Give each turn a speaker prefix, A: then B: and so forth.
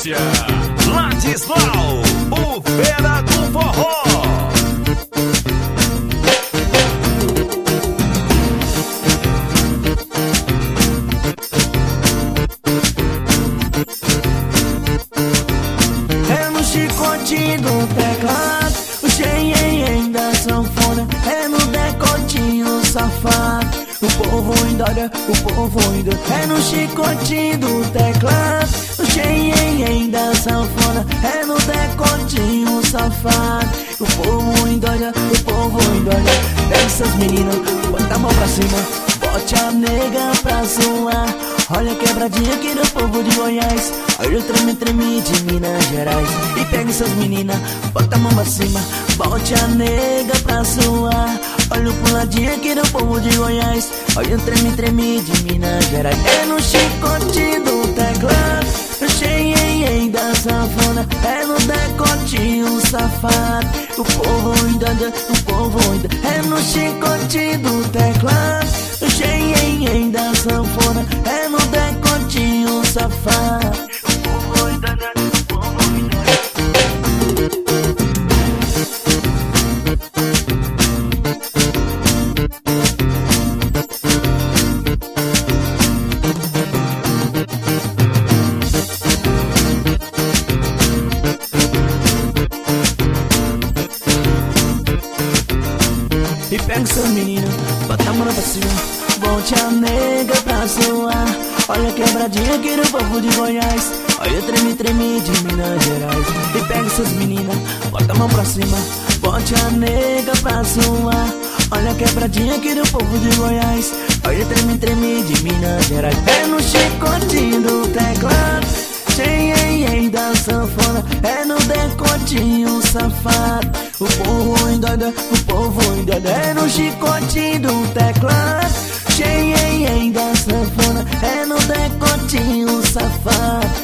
A: sequência, Ladislau, o Fera do Forró.
B: É no chicote do teclado, o xenhen da sanfona, é no decotinho safado, o povo endoida, o povo endoida. É no chicote do teclado, o xenhen da sanfona, é no decotinho safado, o povo endoida, o povo endoida. Pega essas meninas, bota a mão pra cima, bote a nega pra zoar. Olha a quebradinha aqui do povo de Goiás, olha o treme-treme de Minas Gerais. E pega essas meninas, bota a mão pra cima, bote a nega pra suar. Olha o puladinho aqui do povo de Goiás, olha o treme-treme de Minas Gerais. É no chicote do teclado, no xenhen da sanfona, é no decotinho safado, o povo endoida, o povo endoida. É no chicote do teclado, no xenhen da sanfona, é no decotinho safado, o povo endoida, o povo endoida. E pega essas meninas, bota a mão pra cima, bote a nega pra zoar. Olha a quebradinha aqui do povo de Goiás, olha o treme-treme de Minas Gerais. E pega essas meninas, bota a mão pra cima, bote a nega pra zoar. Olha a quebradinha aqui do povo de Goiás, olha o treme-treme de Minas Gerais. É no chicotinho do teclado, xenhen da sanfona, é no decotinho safado, o povo endoida, o povo endoida. É no chicotinho do teclado, xenhen da sanfona, é no decotinho safado,